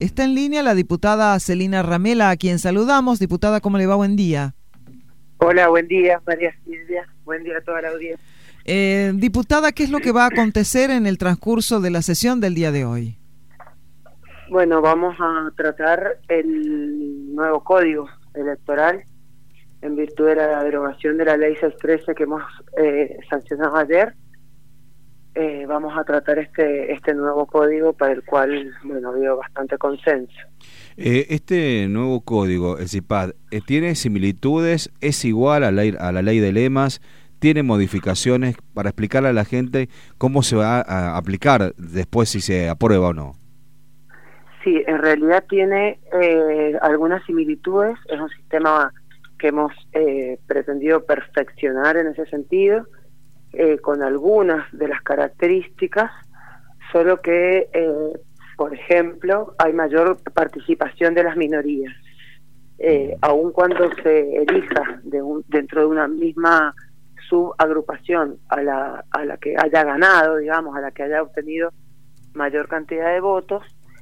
Está en línea la diputada Celina Ramela, a quien saludamos. Diputada, ¿cómo le va? Buen día. Hola, buen día, María Silvia. Buen día a toda la audiencia. Diputada, ¿qué es lo que va a acontecer en el transcurso de la sesión del día de hoy? Bueno, vamos a tratar el nuevo código electoral en virtud de la derogación de la ley 613 que hemos sancionado ayer. Vamos a tratar este nuevo código para el cual, bueno, ha habido bastante consenso. Este nuevo código, el CIPAD, ¿tiene similitudes? ¿Es igual a la ley de lemas? ¿Tiene modificaciones para explicarle a la gente cómo se va a aplicar después si se aprueba o no? Sí, en realidad tiene algunas similitudes. Es un sistema que hemos pretendido perfeccionar en ese sentido, con algunas de las características, solo que, por ejemplo, hay mayor participación de las minorías. Aun cuando se elija dentro de una misma subagrupación a la que haya ganado, digamos, a la que haya obtenido mayor cantidad de votos,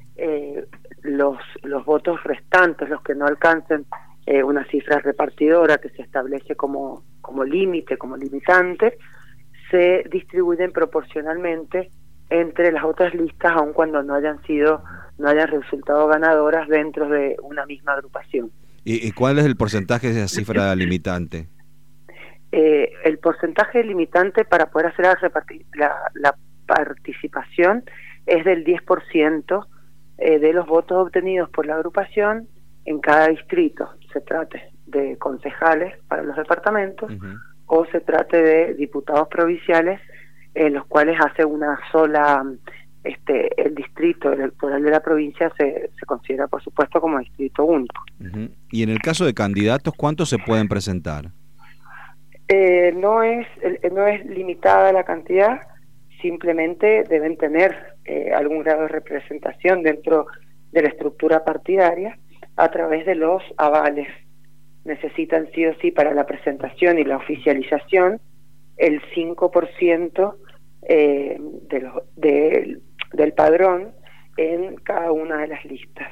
los votos restantes, los que no alcancen una cifra repartidora que se establece como límite, como limitante, se distribuyen proporcionalmente entre las otras listas, aun cuando no hayan resultado ganadoras dentro de una misma agrupación. ¿Y cuál es el porcentaje de esa cifra limitante? El porcentaje limitante para poder hacer la participación es del 10% de los votos obtenidos por la agrupación en cada distrito, se trate de concejales para los departamentos, o se trate de diputados provinciales, en los cuales hace una sola, el distrito electoral de la provincia se considera, por supuesto, como distrito único. Y en el caso de candidatos, ¿cuántos se pueden presentar? No es limitada la cantidad, simplemente deben tener algún grado de representación dentro de la estructura partidaria a través de los avales. Necesitan sí o sí para la presentación y la oficialización el 5% del padrón en cada una de las listas.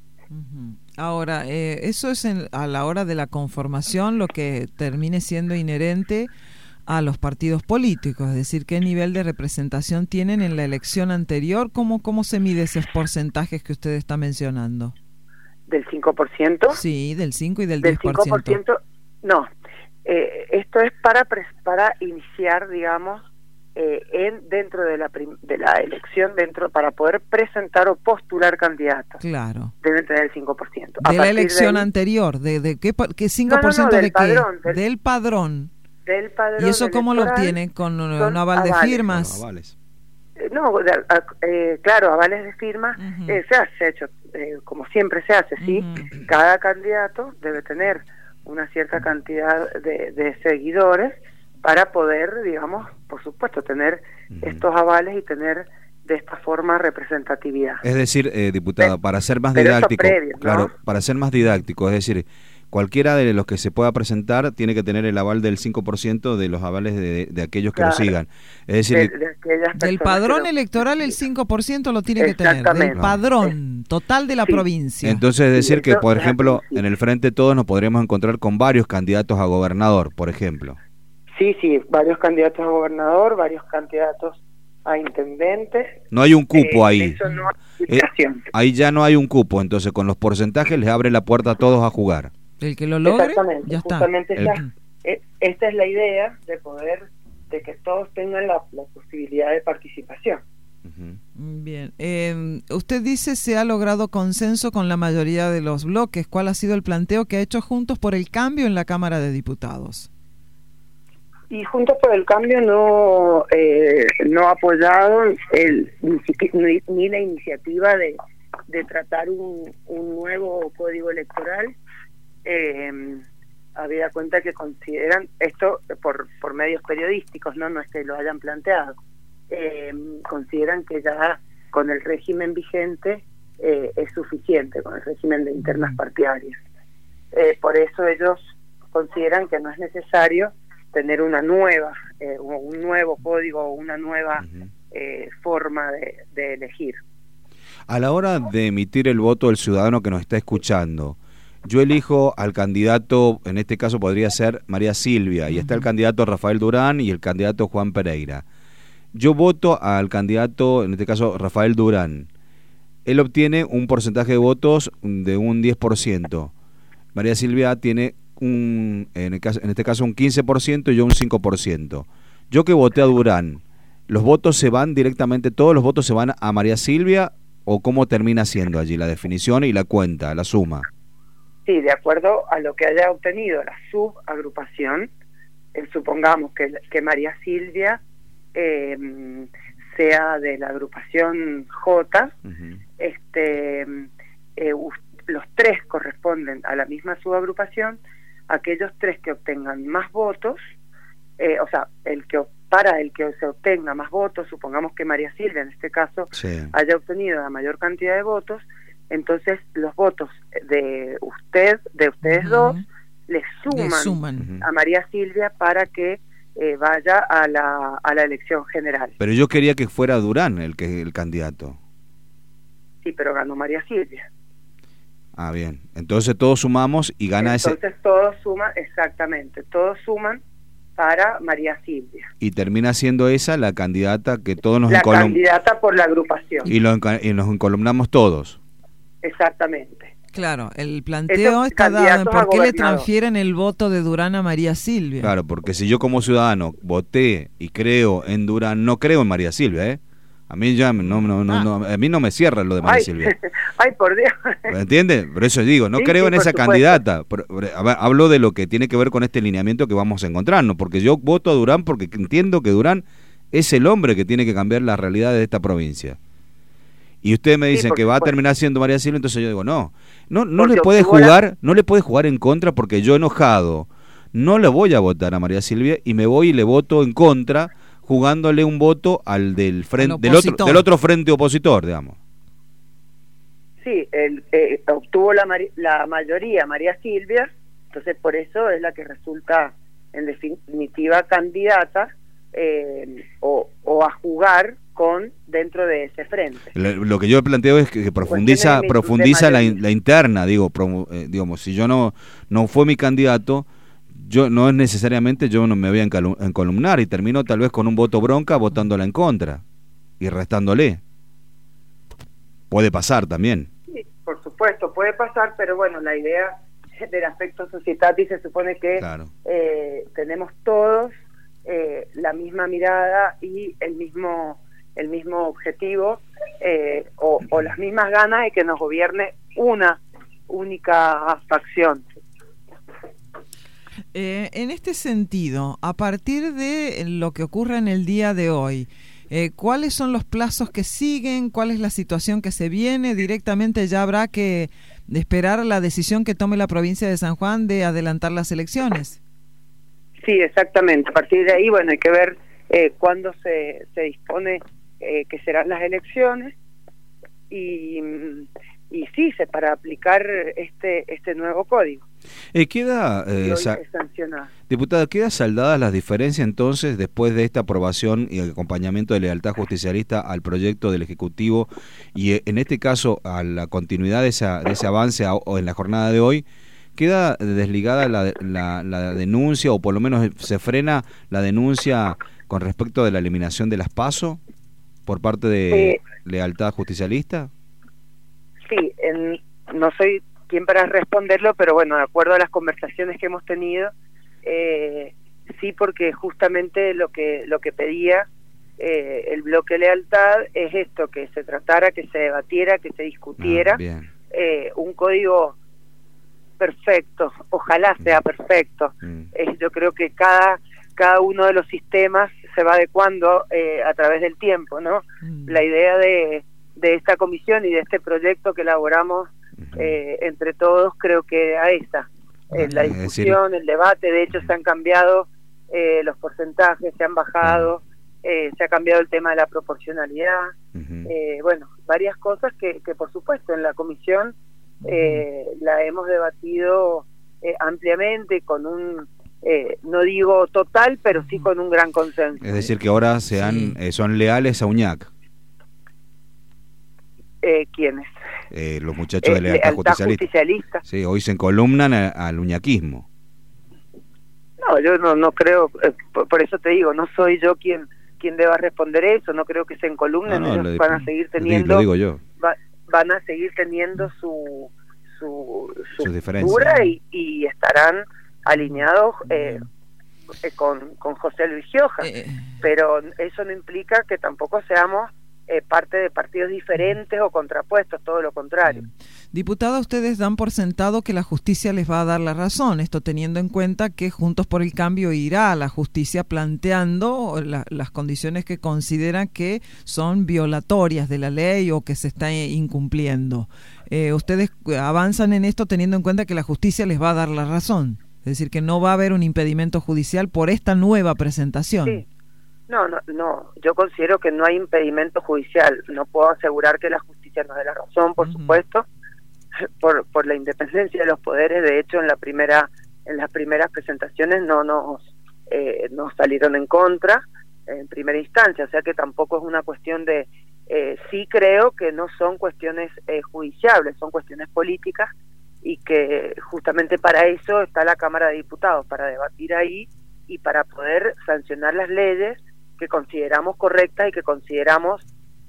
Ahora, eso es a la hora de la conformación lo que termine siendo inherente a los partidos políticos, es decir, qué nivel de representación tienen en la elección anterior, cómo se mide esos porcentajes que usted está mencionando. ¿Del 5%? Sí, del 5 y del 10%. Del 5%, no. Esto es para iniciar, digamos, dentro de la elección, para poder presentar o postular candidatos. Claro. Deben tener el 5%. De la elección anterior, ¿de qué 5% no, de del qué? Padrón, Del padrón. Del padrón. ¿Y eso cómo lo electoral, obtienen? ¿Con un aval de firmas? Bueno, avales. No, claro, avales de firma se ha hecho, como siempre se hace, ¿sí? Cada candidato debe tener una cierta cantidad de seguidores para poder, digamos, por supuesto, tener estos avales y tener de esta forma representatividad. Es decir, diputada, para ser más didáctico, previo, ¿no? Claro, para ser más didáctico, es decir, cualquiera de los que se pueda presentar tiene que tener el aval del 5% de los avales de aquellos que lo sigan. Es decir, del padrón electoral el 5% lo tiene que tener, del padrón total de la provincia. Entonces es decir que, por ejemplo, en el Frente Todos nos podríamos encontrar con varios candidatos a gobernador, por ejemplo. Sí, varios candidatos a gobernador, varios candidatos a intendente. No hay un cupo ahí. Eso no hay ahí ya no hay un cupo, entonces con los porcentajes les abre la puerta a todos a jugar. El que lo logre, ya está. Justamente esta es la idea de que todos tengan la posibilidad de participación. Bien, usted dice se ha logrado consenso con la mayoría de los bloques. ¿Cuál ha sido el planteo que ha hecho Juntos por el Cambio en la Cámara de Diputados? Y Juntos por el Cambio no ha apoyado ni la iniciativa de tratar un nuevo código electoral, habida cuenta que consideran esto por medios periodísticos, no es que lo hayan planteado, consideran que ya con el régimen vigente es suficiente, con el régimen de internas partidarias. Por eso ellos consideran que no es necesario tener un nuevo código o una nueva forma de elegir. A la hora de emitir el voto del ciudadano que nos está escuchando, yo elijo al candidato, en este caso podría ser María Silvia, y está el candidato Rafael Durán y el candidato Juan Pereira. Yo voto al candidato, en este caso Rafael Durán. Él obtiene un porcentaje de votos de un 10%. María Silvia tiene en este caso un 15% y yo un 5%. Yo que voté a Durán, ¿los votos se van directamente, todos los votos se van a María Silvia o cómo termina siendo allí la definición y la cuenta, la suma? Sí, de acuerdo a lo que haya obtenido la subagrupación, supongamos que María Silvia sea de la agrupación J, los tres corresponden a la misma subagrupación. Aquellos tres que obtengan más votos, o sea, para el que se obtenga más votos, supongamos que María Silvia en este caso haya obtenido la mayor cantidad de votos, entonces los votos de ustedes dos le suman a María Silvia para que vaya a la elección general. Pero yo quería que fuera Durán el candidato. Sí, pero ganó María Silvia. Ah, bien. Entonces todos sumamos y gana ese... Entonces todos suman, exactamente, todos suman para María Silvia. Y termina siendo esa la candidata que todos nos candidata por la agrupación. Y nos encolumnamos todos. Exactamente. Claro, el planteo está dado, ¿por qué le transfieren el voto de Durán a María Silvia? Claro, porque si yo como ciudadano voté y creo en Durán, no creo en María Silvia, A mí ya a mí no me cierra lo de María Silvia. Ay, por Dios. ¿Me entiendes? Por eso digo, no creo en esa candidata. Hablo de lo que tiene que ver con este lineamiento que vamos a encontrarnos, porque yo voto a Durán porque entiendo que Durán es el hombre que tiene que cambiar las realidades de esta provincia. Y ustedes me dicen que va a terminar siendo María Silvia, entonces yo digo, no le puede jugar en contra, porque yo enojado no le voy a votar a María Silvia y me voy y le voto en contra, jugándole un voto al del otro frente opositor, digamos. Sí, obtuvo la mayoría María Silvia, entonces por eso es la que resulta en definitiva candidata o a jugar dentro de ese frente. Lo que yo planteo es que profundiza la interna, digamos, si yo no fue mi candidato, yo no es necesariamente yo no me voy a encolumnar y termino tal vez con un voto bronca votándola en contra y restándole. Puede pasar también. Sí, por supuesto, puede pasar, pero bueno, la idea del aspecto societatis se supone que tenemos todos la misma mirada y el mismo objetivo o las mismas ganas de que nos gobierne una única facción. En este sentido, a partir de lo que ocurre en el día de hoy, ¿cuáles son los plazos que siguen? ¿Cuál es la situación que se viene? Directamente ya habrá que esperar la decisión que tome la provincia de San Juan de adelantar las elecciones. Sí, exactamente. A partir de ahí, bueno, hay que ver cuándo se dispone que serán las elecciones y sí, para aplicar este nuevo código. Diputada, ¿queda saldadas las diferencias entonces después de esta aprobación y el acompañamiento de Lealtad Justicialista al proyecto del Ejecutivo y en este caso a la continuidad de ese avance o en la jornada de hoy? ¿Queda desligada la denuncia o por lo menos se frena la denuncia con respecto de la eliminación de las PASO por parte de Lealtad Justicialista? Sí, no soy quien para responderlo, pero bueno, de acuerdo a las conversaciones que hemos tenido, sí, porque justamente lo que pedía el bloque Lealtad es esto, que se tratara, que se debatiera, que se discutiera un código perfecto, ojalá sea perfecto. Yo creo que cada uno de los sistemas se va adecuando a través del tiempo, ¿no? La idea de esta comisión y de este proyecto que elaboramos entre todos, creo que a esa la discusión, el debate, de hecho se han cambiado los porcentajes, se han bajado, se ha cambiado el tema de la proporcionalidad, bueno, varias cosas que por supuesto en la comisión la hemos debatido ampliamente con un no digo total, pero sí con un gran consenso. Es decir, que ahora son leales a UÑAC. ¿Quiénes? Los muchachos de Lealtad Justicialista. Sí, hoy se encolumnan al uñaquismo. No, yo no creo, por eso te digo, no soy yo quien deba responder eso, no creo que se encolumnen, ellos van a seguir teniendo, lo digo yo. Van a seguir teniendo su diferencia y estarán alineados con José Luis Gioja, pero eso no implica que tampoco seamos parte de partidos diferentes o contrapuestos, todo lo contrario. Diputada, ustedes dan por sentado que la justicia les va a dar la razón, esto teniendo en cuenta que Juntos por el Cambio irá a la justicia planteando las condiciones que consideran que son violatorias de la ley o que se está incumpliendo. Ustedes avanzan en esto teniendo en cuenta que la justicia les va a dar la razón, es decir, que no va a haber un impedimento judicial por esta nueva presentación. Sí. No, yo considero que no hay impedimento judicial, no puedo asegurar que la justicia nos dé la razón, por supuesto, por la independencia de los poderes. De hecho, en las primeras presentaciones no nos salieron en contra en primera instancia, o sea que tampoco es una cuestión de, sí creo que no son cuestiones judiciables, son cuestiones políticas, y que justamente para eso está la Cámara de Diputados, para debatir ahí y para poder sancionar las leyes que consideramos correctas y que consideramos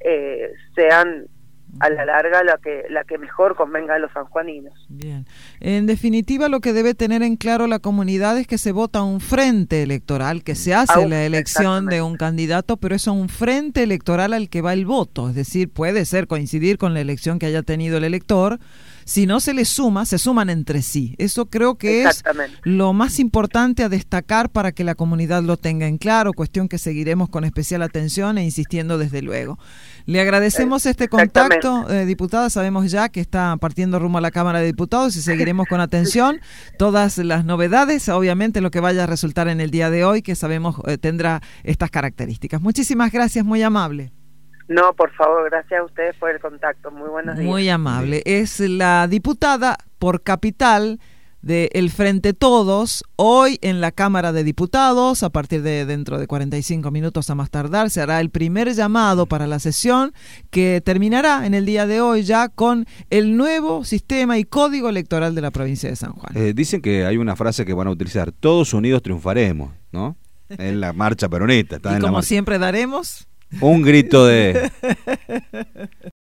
sean a la larga la que mejor convenga a los sanjuaninos. Bien. En definitiva, lo que debe tener en claro la comunidad es que se vota un frente electoral, que se hace la elección de un candidato, pero es un frente electoral al que va el voto, es decir, puede ser coincidir con la elección que haya tenido el elector. Si no se les suma, se suman entre sí. Eso creo que es lo más importante a destacar para que la comunidad lo tenga en claro, cuestión que seguiremos con especial atención e insistiendo desde luego. Le agradecemos este contacto, diputada, sabemos ya que está partiendo rumbo a la Cámara de Diputados y seguiremos con atención todas las novedades, obviamente lo que vaya a resultar en el día de hoy, que sabemos tendrá estas características. Muchísimas gracias, muy amable. No, por favor, gracias a ustedes por el contacto. Muy buenos días. Muy amable. Es la diputada por Capital de El Frente Todos, hoy en la Cámara de Diputados. A partir de dentro de 45 minutos a más tardar se hará el primer llamado para la sesión, que terminará en el día de hoy ya con el nuevo sistema y código electoral de la provincia de San Juan. Dicen que hay una frase que van a utilizar: todos unidos triunfaremos, ¿no? En la marcha peronista. Y como siempre daremos... un grito de...